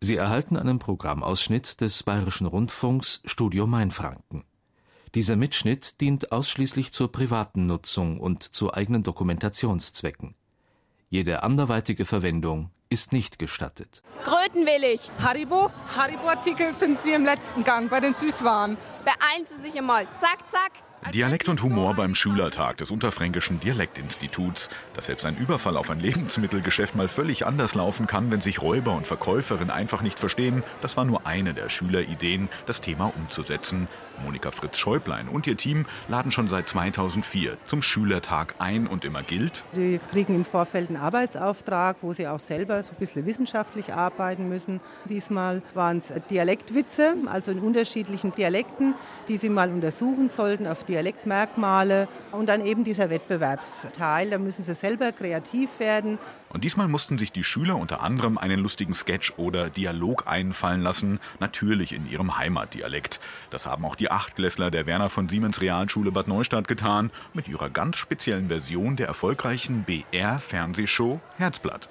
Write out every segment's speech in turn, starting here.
Sie erhalten einen Programmausschnitt des Bayerischen Rundfunks Studio Mainfranken. Dieser Mitschnitt dient ausschließlich zur privaten Nutzung und zu eigenen Dokumentationszwecken. Jede anderweitige Verwendung ist nicht gestattet. Kröten will ich. Haribo-Artikel finden Sie im letzten Gang bei den Süßwaren. Beeilen Sie sich einmal. Zack, zack. Dialekt und Humor beim Schülertag des Unterfränkischen Dialektinstituts. Dass selbst ein Überfall auf ein Lebensmittelgeschäft mal völlig anders laufen kann, wenn sich Räuber und Verkäuferin einfach nicht verstehen, das war nur eine der Schülerideen, das Thema umzusetzen. Monika Fritz-Schäublein und ihr Team laden schon seit 2004 zum Schülertag ein und immer gilt: Die kriegen im Vorfeld einen Arbeitsauftrag, wo sie auch selber so ein bisschen wissenschaftlich arbeiten müssen. Diesmal waren es Dialektwitze, also in unterschiedlichen Dialekten, die sie mal untersuchen sollten auf Dialektmerkmale. Und dann eben dieser Wettbewerbsteil, da müssen sie selber kreativ werden. Und diesmal mussten sich die Schüler unter anderem einen lustigen Sketch oder Dialog einfallen lassen, natürlich in ihrem Heimatdialekt. Das haben auch die Achtklässler der Werner von Siemens Realschule Bad Neustadt getan, mit ihrer ganz speziellen Version der erfolgreichen BR-Fernsehshow Herzblatt.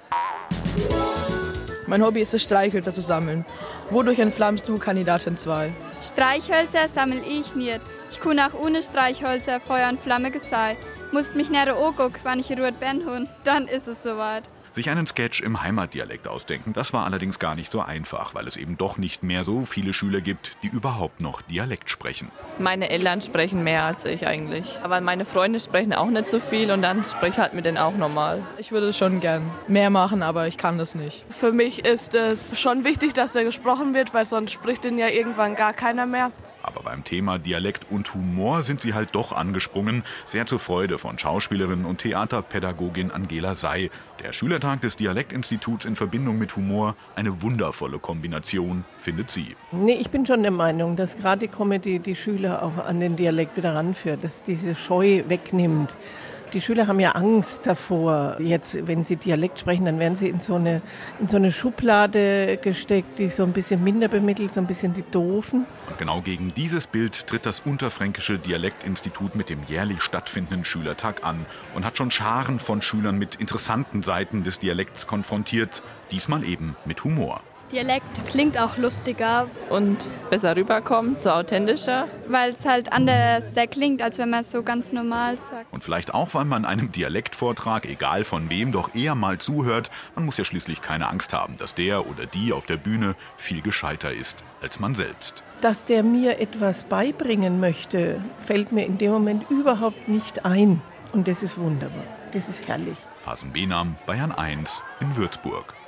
Mein Hobby ist es, Streichhölzer zu sammeln. Wodurch entflammst du, Kandidatin 2? Streichhölzer sammel ich nicht. Ich kann auch ohne Streichhölzer Feuer und Flamme gesei. Musst mich näher angucken, wenn ich ruht bin, und dann ist es soweit. Sich einen Sketch im Heimatdialekt ausdenken, das war allerdings gar nicht so einfach, weil es eben doch nicht mehr so viele Schüler gibt, die überhaupt noch Dialekt sprechen. Meine Eltern sprechen mehr als ich eigentlich. Aber meine Freunde sprechen auch nicht so viel und dann spreche ich halt mit denen auch normal. Ich würde schon gern mehr machen, aber ich kann das nicht. Für mich ist es schon wichtig, dass der gesprochen wird, weil sonst spricht den ja irgendwann gar keiner mehr. Aber beim Thema Dialekt und Humor sind sie halt doch angesprungen, sehr zur Freude von Schauspielerin und Theaterpädagogin Angela Say. Der Schülertag des Dialektinstituts in Verbindung mit Humor, eine wundervolle Kombination, findet sie. Nee, ich bin schon der Meinung, dass gerade die Comedy die Schüler auch an den Dialekt wieder ranführt, dass diese Scheu wegnimmt. Die Schüler haben ja Angst davor. Jetzt, wenn sie Dialekt sprechen, dann werden sie in so eine Schublade gesteckt, die so ein bisschen minder bemittelt, so ein bisschen die Doofen. Und genau gegen dieses Bild tritt das Unterfränkische Dialektinstitut mit dem jährlich stattfindenden Schülertag an und hat schon Scharen von Schülern mit interessanten Seiten des Dialekts konfrontiert, diesmal eben mit Humor. Dialekt klingt auch lustiger. Und besser rüberkommt, so authentischer. Weil es halt anders klingt, als wenn man es so ganz normal sagt. Und vielleicht auch, weil man einem Dialektvortrag, egal von wem, doch eher mal zuhört. Man muss ja schließlich keine Angst haben, dass der oder die auf der Bühne viel gescheiter ist als man selbst. Dass der mir etwas beibringen möchte, fällt mir in dem Moment überhaupt nicht ein. Und das ist wunderbar. Das ist herrlich. Fasen Benam, Bayern 1 in Würzburg.